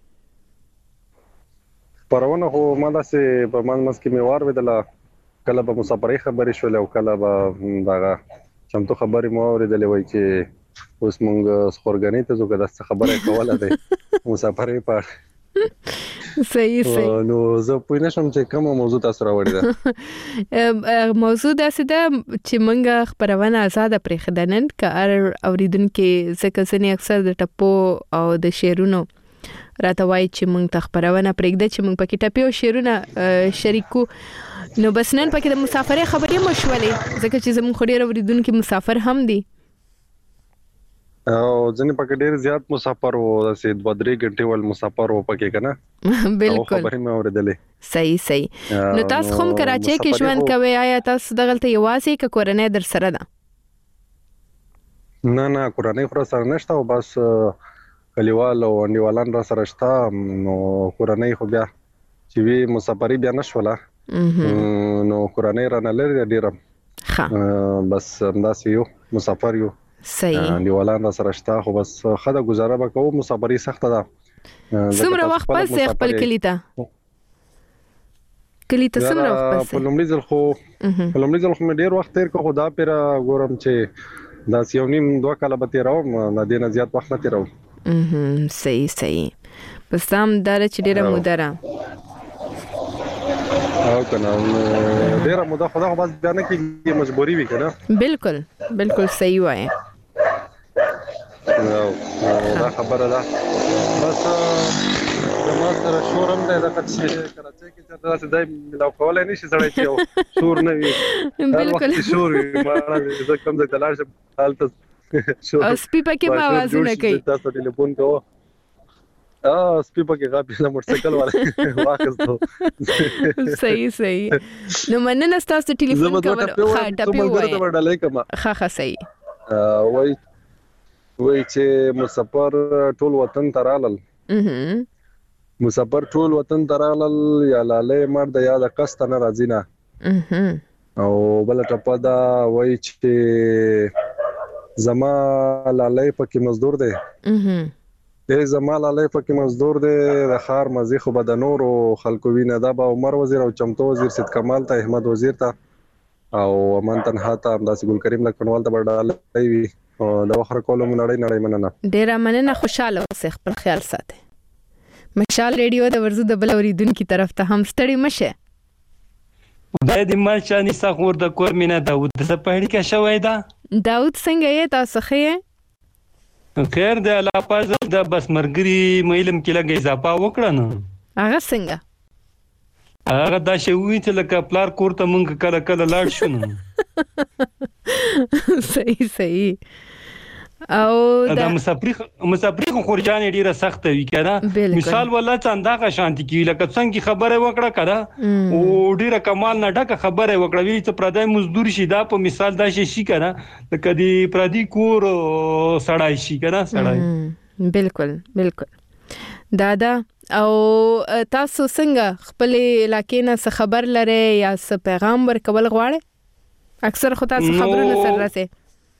خبرونه خو ما داسې په مان مس کې میوار ودله کله به مسافرۍ خبرې شول او کله به داغه چمتو خبرې مو اوریدلې وای چې اوس مونږ سخورګنې ته زګه داسې خبره کوله ده مسافرۍ په صحیح صحیح نو زه پوه نشم چې کومه موضوع تاسو راوړی ده موضوع داسې ده چې مونږ خبرونه آزاد پرې خدانن کار اوریدونکو څخه څنګه اکثر د ټپو او د شعرونو راته وایي چې موږ ته خبرونه پرېږده چې موږ پکې ټپي او شعرونه شریکو. نو بس نن پکې د مسافرۍ خبرې مو شولې ځکه چې زموږ خو ډېر اورېدونکي مسافر هم دي او ځنې پکې ډېر زیات مسافر وو، داسې دوه درې غنټې ول مسافر وو پکې که نه. بالکل خبرې مې اورېدلې. صحیح صحیح. نو تاسو خو هم کراچۍ کې ژوند کوئ، آیا تاسو دغلته یوازې که کورنۍ در سره ده؟ نه نه کورنۍ خو را سره نشته او بس کلیوال او انډیوالان را سره شته. نو کورنۍ خو بیا چې وي مسافري بیا نه شوله، نو کورنۍ رانه لرې ډېره، بس همداسې یو مسافر یو. صحیح. انډیوالان را سره شته خو بس ښه ده ګزاره به کوو. مسافري سخته ده. څومره وخت پس یې خپل کلي ته کلي ته څومره وخت پس؟ په لومړي ځل خو په لومړي ځل خو مې ډېر وخت تېر کړ، خو دا پیره ګورم چې داسې یو نیم دوه کاله به تېروم، د دې نه زیات وخت نه تېروم. صحیح صحیح. بس هم دا ده چې ډېره موده ده او که نه ډېره موده خو دا خو بس بیا نه کېږي، مجبوري وي که نه. بالکل بالکل صحیح وایې. دا خبره ده. بس زما سره شور هم دی دغه چې کراچۍ کې چېرته داسې ځای ملاو کولی نه شي سړی چې یو شور نه وي. هر وخت چې شور وي ماړه زه کوم ځای ته لاړ شم هلته شور او سپي پکې به اوازونه کوي. تاسو ټلیفون کوه اه سپي پکې غاپي له موټرسایکل والا واخیستو. صحیح صحیح. نو مننه ستاسو ټلیفون کول. ښه ټپي ووایه. ښه ښه صحیح. وایي وایي چې مسافر ټول وطن ته رالل، مسافر ټول وطن ته رالل، یا لالی مړ د یا د کس ته نه راځي نه. او بله ټپه ده وایي چې زما لالی پکې مزدور دی، ای زما لالی پکې مزدور دی، د ښار مزي خو به د نورو خلکو وینه. دا به عمر وزیر او چمتو وزیر، سید کمال ته، احمد وزیر ته او امان تنها ته، همداسې ګل کریم لکړنوال ته به ډالۍ وي. د وخت کولو مو نړۍ نړۍ مننه. ډېره مننه. خوشحاله اوسئ، خپل خیال ساتئ. مشال ریډیو د ورزو د بل اوریدونکي طرف ته هم ستړي مشه. خدای دې مال شانې سخور د کور مینه داود د پهړی کې شوی دا. داود څنګه یې تاسو ښه؟ خیر دی الله پاک د بس مرګري مېلم کې لګي اضافه وکړه نو. هغه څنګه؟ هغه دا شی وی چې لکه پلار کور ته مونږ کله کله لاړ شو نو. صحیح صحیح. او دا مسافری مسافری خو خورجان ډیره سخت وي کنه. مثال ولا څنګه کا شانتي کی لکه څنګه خبره وکړه کنه او ډیره کمال نه ډکه خبره وکړه وی چې پردای مزدور شي دا په مثال دا شي شي کنه لکه دی پردي کور سړای شي کنه سړای. بالکل بالکل دادا. او تاسو څنګه خپل علاقې نه څه خبر لرئ یا څه پیغام ورکول غواړئ؟ اکثر خو تاسو خبرونه سره راسئ.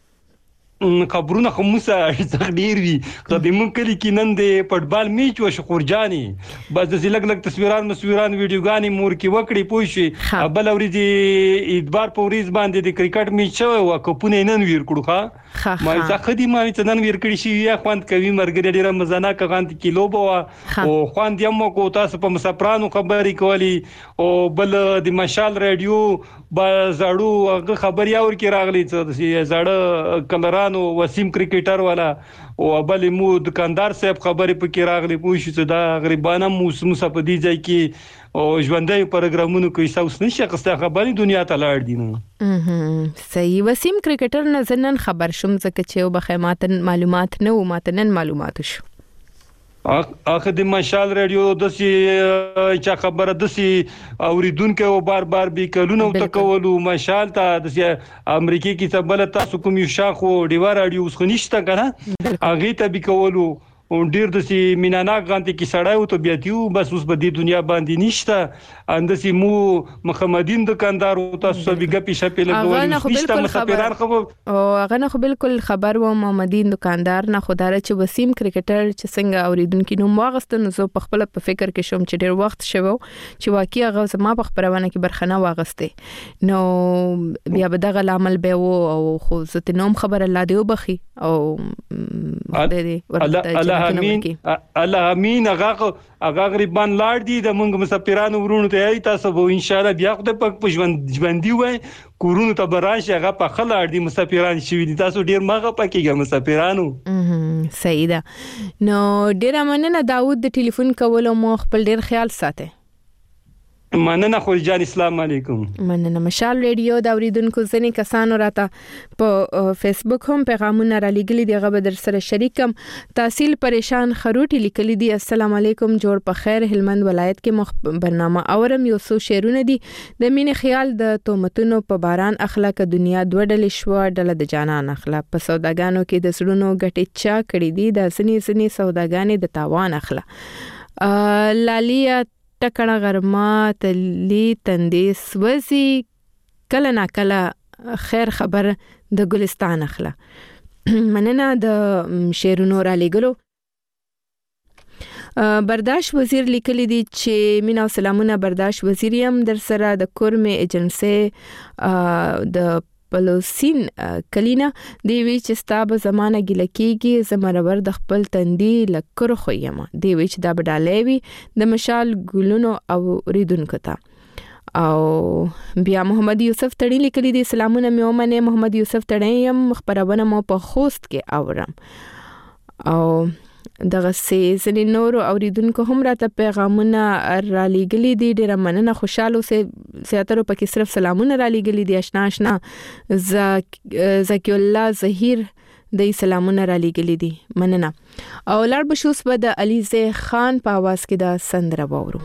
خبرونه خو موسه څخه ډیر وي. د مونږ کلی کې نن د فوټبال میچ وشو خورجانې، بس د لګ لګ تصویران مسویران ویډیوګانې مور کې وکړي پوه شي. بل ورځې اتبار په ورځ باندې د کرکټ میچ شوی و، کپونه نن ویر کړو. ښه ما ځکه دې ما چې نن ویر کړی شي یا خوند کوي مرګ ډیره مزانه کغاند کې لوبو او خوند یم کو. تاسو په مسافرانو خبرې کولی او بل د مشال ریډیو با زړو هغه خبري اور کې راغلی چې زړه کلرانو وسیم کرکټر والا او بل مو دکاندار صاحب خبرې پکې راغلی پوه شو چې دا غریبانه موسم په دې ځای کې او ژوندۍ پروګرامونو کې ساوس نشه قصه خبري دنیا ته لاړ دي نو. صحیح. وسیم کرکټر نه زنن خبر شوم ځکه چې وبخیمات معلومات نه و ماته نن معلومات شو. اخه د مشال ریډیو د سی چا خبره د سی اوریدونکو او بار بار به کلونه تکولو مشال ته د امریکای کې تبل تاسو کوم یو شاخو ډیوا رادیو اوس خنيشته کنه اغه ته به کولو او ډیر د سی میناناک غانتی کې سړایو ته بیا دیو بس اوس په دې دنیا باندې نشته اند سی مو محمدین دکاندار او تاسو به ګپی شپې له دوه نشته مسافران خبر او هغه نه خو بالکل خبر و محمدین دکاندار نه خدای چې وسیم کرکټر چې څنګه اوریدونکو نو واغست نو زه په خپل په فکر کې شوم چې ډیر وخت شوو چې واقعي هغه زما په خبرونه کې برخنه واغسته نو بیا به دغه عمل به او خو زه ته نوم خبر الله دی وبخي او الله الله امين الله امين. هغه هغه غریبان لاړ دي د موږ مسافرانو ورونو ته ای تاسو به ان شاء الله بیا خدای پاک په ژوند ژوندۍ وای کورونو ته برانش هغه په خلاړ دي مسافران شوي دي. تاسو ډیر ماغه پکېږه مسافرانو. صحیح ده. نو ډیر مننه داوود د ټلیفون کولو مو خپل ډیر خیال ساته. مننه خو جان. اسلام علیکم. مننه. مشال ریډیو دا اوریدونکو ځنې کسانو راته په فیسبوک هم پیغامونه را لګلي دي هغه به در سره شریکم. تحصیل پریشان خروټي لیکلي دي السلام علیکم جوړ په خیر هلمند ولایت کې مخ برنامه اورم یو څو شعرونه دي د مینې خیال د تومتونو په باران اخلاق دنیا دوه ډلې شو ډله د جانان اخلاق په سوداګانو کې د سړونو غټي چا کړی دي د سني سني سوداګانې د تاوان اخلاق لالیا ټکړه غرما تلی تندې سوزي کله نا کله خیر خبر د ګلستان اخلا. مننه د شعرونو را لګلو. برداشت وزیر لیکلی دی چې مینا سلامونه برداشت وزیر يم در سره د کورمه ایجنسی د پلوسین کلینا دی وی چې ستاب زمانہ ګل کیږي زمرور د خپل تندي لکر خو یم دی وی چې دا بدالې وی د مشال ګلونو او ریدونکو ته او بیا محمد یوسف تړي لیکلي دي سلامونه مې ومنه محمد یوسف تړي يم خبرونه مو په خوست کې اورم او دغه سي زنی نور اوریدونکو هم راته پیغامونه را لګلي دي ډیره مننه خوشاله سه زیاتره پکې صرف سلامونه را لګلي دي آشنا آشنا زکی الله ظهیر د سلامونه را لګلي دي مننه. او لړ بشوس به د علیزه خان په आवाज کې دا سندره وورو.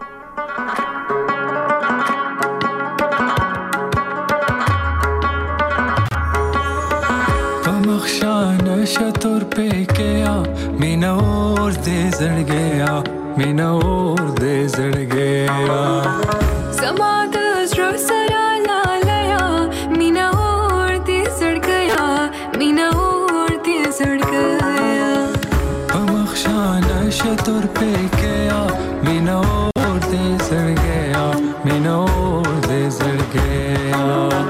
مخشان شطور पे गया मीना और दे जड़ गया मीना और दे जड़ गया समाद ज़रो सरा ला लया मीना और दे जड़ गया मीना और दे जड़ गया मखशान शतुर पे गया मीना और दे जड़ गया मीना और दे जड़ गया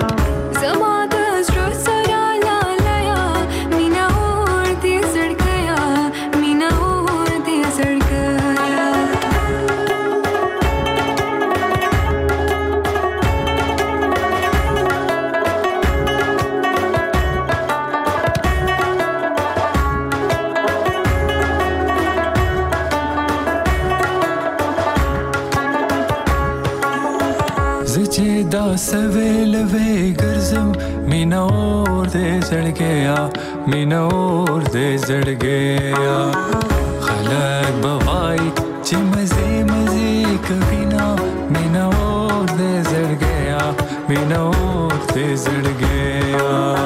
دا سویل وے گرزم مینا اور دے زڑ گیا مینا اور دے زڑ گیا خلق بوائی چی مزے مزے کبھی نا مینا اور دے زڑ گیا مینا اور دے زڑ گیا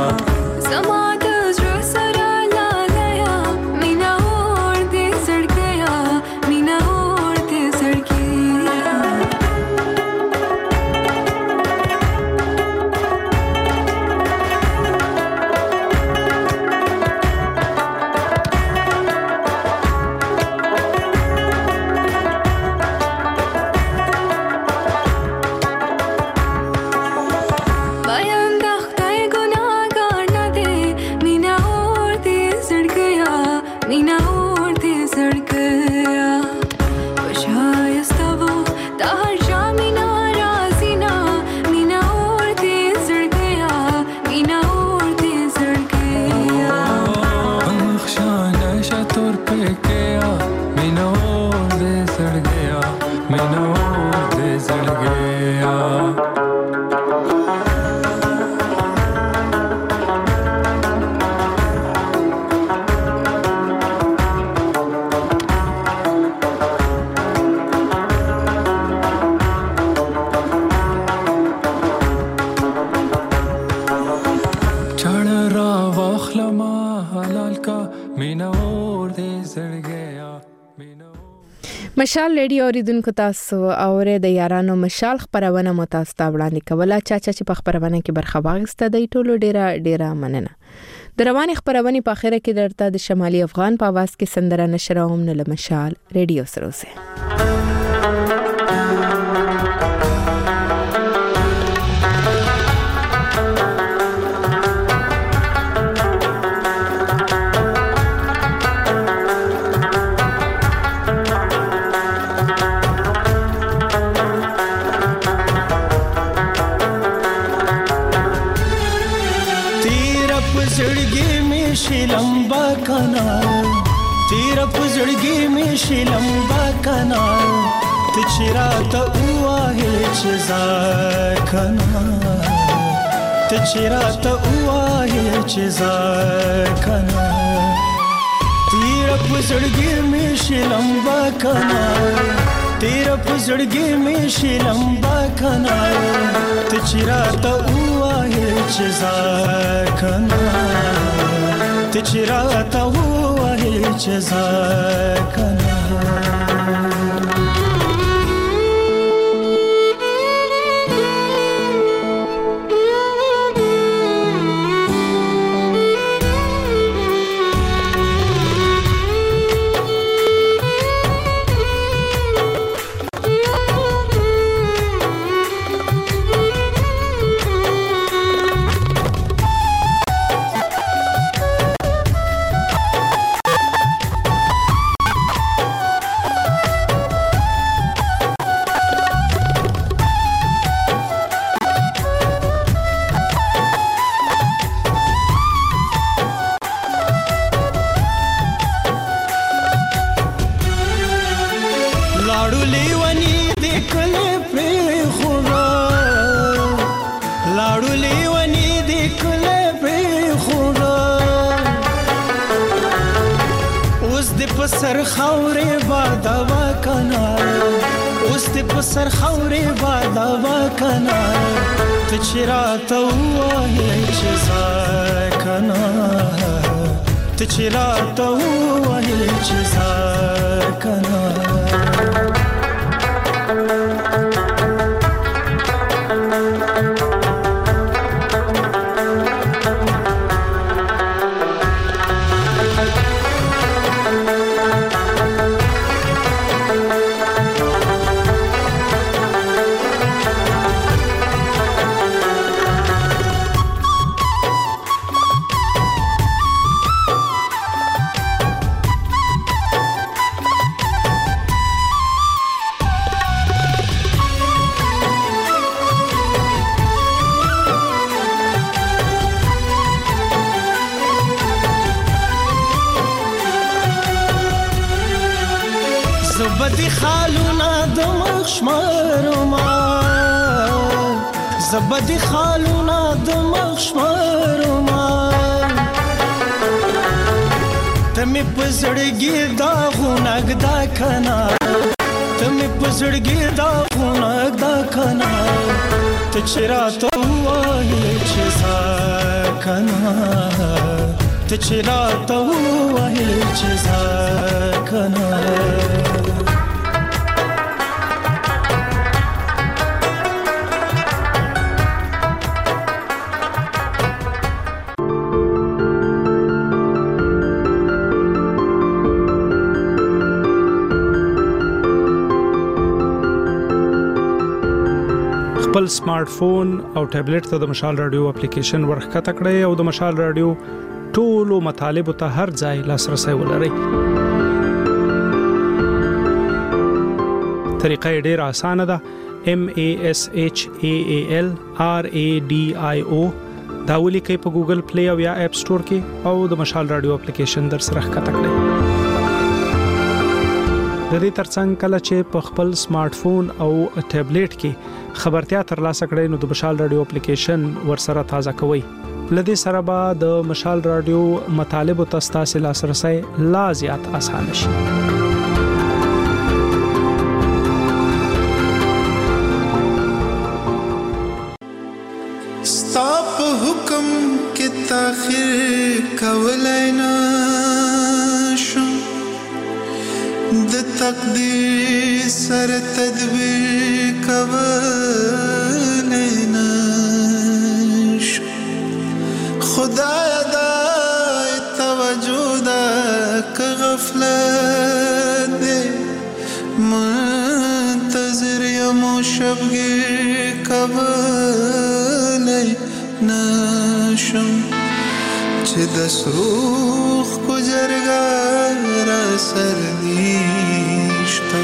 مشال ریډیو اوریدونکو تاسو اورې د یارانو مشال خبرونه مو تاسو ته وړاندې کوله چا چې په خبرونه کې برخه واخیسته د ټولو ډیره ډیره مننه. د رواني خبرونه په اخره کې درته د شمالي افغان په आवाज کې سندره نشروم نه مشال ریډیو سره اوسه. زړګي مې شلم با کنا ته چې راته وایې چې زه کنا ته چې راته وایې چې زه کنا تیر په زړګي مې شلم با کنا تیر په زړګي مې شلم با کنا ته چې راته وایې چې زه کنا ته چې راته وایې چې زه کنا سر خورې بادا وا کنا اوس دې په سر خورې بادا وا کنا ته چې راته وایې چې زه کنا ته چې راته وایې چې زه کنا زبدي خالونه د مخ شمارما زبدي خالونه د مخ شمارما تمه پزړګي دا غونګ دا کنا تمه پزړګي دا غونګ دا کنا ته چرته وایې چې زه کنا ته چرته وایې چې زه کنا خپل سمارټ فون او ټابلیټ ته د مشال رادیو اپلیکیشن ورخته کړئ او د مشال رادیو ټولو مطالبه ته هر ځای لاسرسي ولرئ. طریقه ډېر اسانه ده. M A S H A A L R A D I O دا ولیکئ په ګوګل پلی او یا اپ سٹور کې او د مشال رادیو اپلیکیشن در سره ښکته کړئ. د دې ترڅنګ کله چې په خپل سمارټ فون او ټابلیټ کې خبرتیا ترلاسه کړئ نو د مشال رادیو اپلیکیشن ورسره تازه کوئ. لدې سره به د مشال رادیو مطالبه تاسو لاسرسي لا زیات آسان شي. ستاپ حکم کې تاخير کولای نه شم د تقدیر سره تدبیر کولای نه شم خدای دا توجه دا که غفلت دی منتظر یم شبگیر کولای نه شم چې د سروخ کو جرګه را سر نیشتا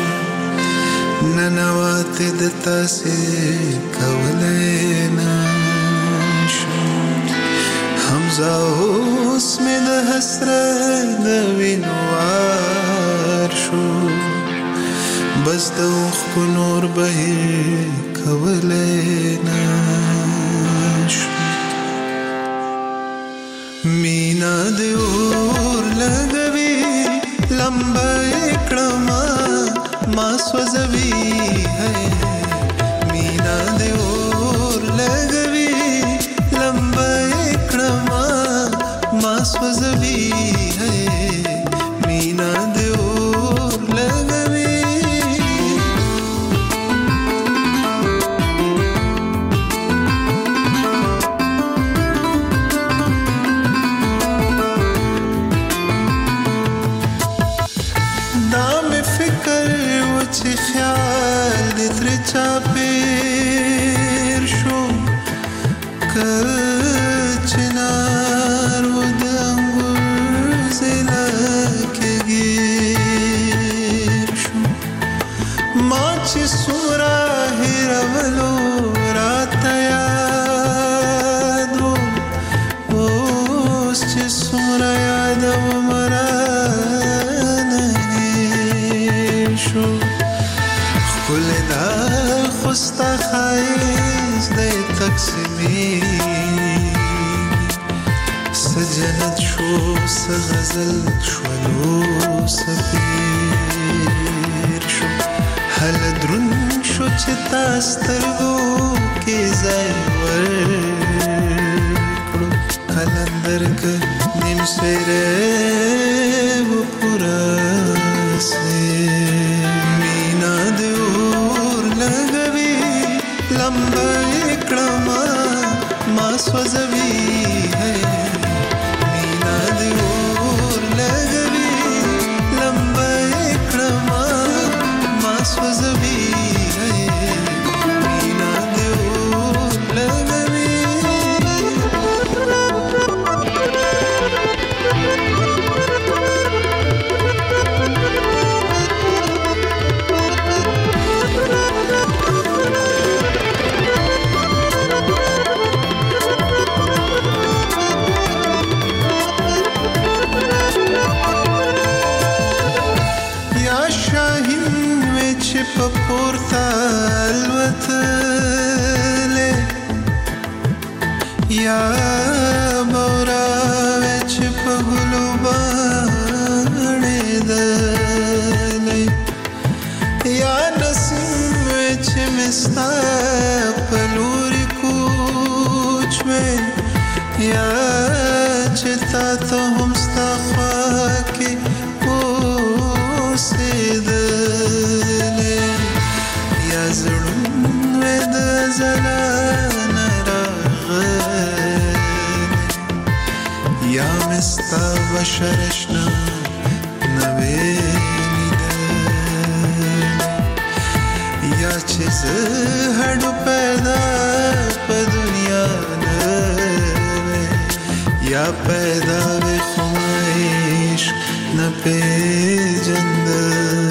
ننوات د تاسې کولای نه شم حمزه اوس مې د حسرت د وینو بس د اوښکو نور بهیر کولی نشم مینا د اور لګوي لمبه یې کړمه ما سوځوي مینا د اور لګوي لمبه یې کړمه ما سوځوي مینا د اور لګوي چې خیال دې ترې چاپېر شو که چنار و د انګور ضلع کې ګیر شو ما چې څومره هېرولو راته یاد و اوس چې څومره یادوم رانه هېر شو ښکلی دا خوستا ښایست دی تقسیمي څه جنت شو څه غزل شولو څه پیر شو هله دروند شو چې تا سترګو کې ځای ورکړو قلندر که نیم سویری و پوره سي مینا د اور لګوي لمبه یې کړمه ما سوځوي مینا د اور لګوي لمبه یې کړمه ما سوځوي مینا د اور لګوي په پورته الوتلې یا بوراوې چې په ګلو باڼېدلې یا نسیم وې چې مې ستا په لورې کوچ وې یا چې تا ته هم ستا خوا کې اوسېدلې زړون وې د زلانه راغلی یا مې ستا بشر اشنا نه وې لیدلی یا چې زه هډو پیدا په دنیا نه وې یا پیدا وې خو ما عشق نه پېژندلی